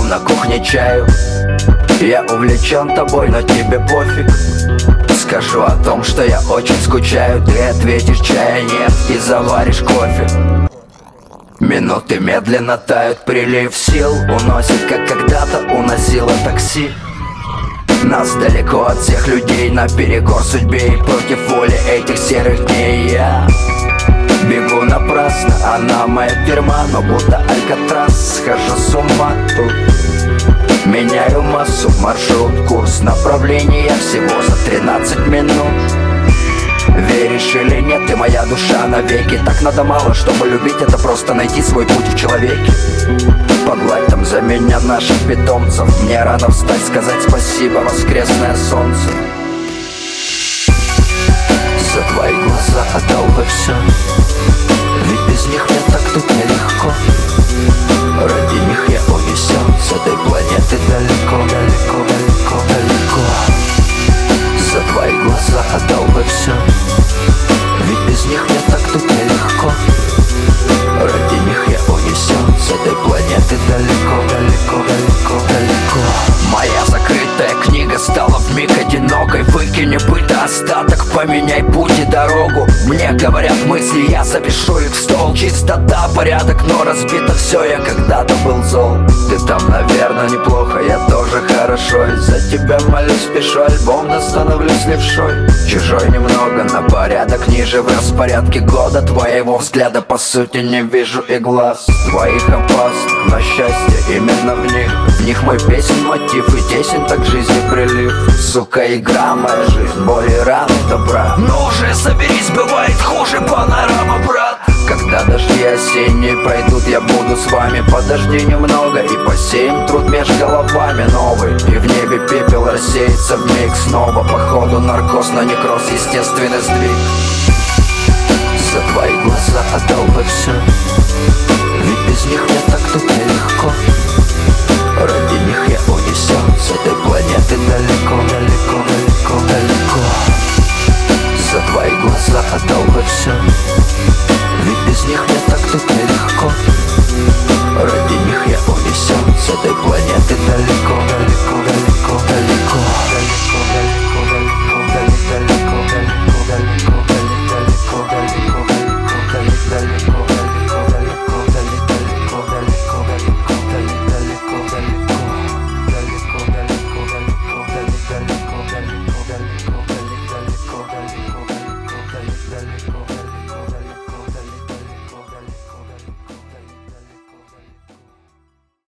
на кухне чаю. Я увлечен тобой, но тебе пофиг. Скажу о том, что я очень скучаю. Ты ответишь: чая нет, и заваришь кофе. Минуты медленно тают, прилив сил уносит, как когда-то уносило такси. Нас далеко от всех людей, наперекор судьбе и против воли этих серых дней. Я бегу напрасно, она моя тюрьма, но будто Алькатрас. Схожу с ума тут, меняю массу, маршрут, курс, направление всего за 13 минут. Веришь или нет, ты моя душа навеки. Так надо мало, чтобы любить, это просто найти свой путь в человеке. Погладь там за меня наших питомцев. Мне рано встать, сказать спасибо, воскресное солнце. За твои глаза отдал бы все, ведь без них мне так тут нелегко. Ради них я унесен с этой планеты далеко, далеко, далеко, далеко. За твои глаза отдал бы все, ведь без них мне так тут нелегко. Ради них я унесен с этой планеты далеко, далеко, далеко, далеко. Моя закрытая книга стала вмиг одинокой. Выкини быта остаток, поменяй путь и дорогу. Мне говорят мысли, я запишу их в стол. Чистота, порядок, но разбито все. Я когда-то был зол. Ты там, наверное, неплохо, я тоже хорошо. Из-за тебя молюсь, пишу альбом, да становлюсь левшой. Чужой немного, на порядок ниже в распорядке года. Твоего взгляда по сути не вижу и глаз твоих опасных, но счастье именно в них. В них мой песен мотив и тесен, так жизни прилив. Сука, игра, моя жизнь, боли, раны, добра. Ну уже соберись, бывает хуже, панорама, брат. Когда дожди осенние пройдут, я буду с вами. Подожди немного и посеем труд меж головами новый. И в небе пепел рассеется вмиг снова. Походу наркоз на некроз, естественный сдвиг. За твои глаза отдал бы все, ведь без них мне так тут нелегко.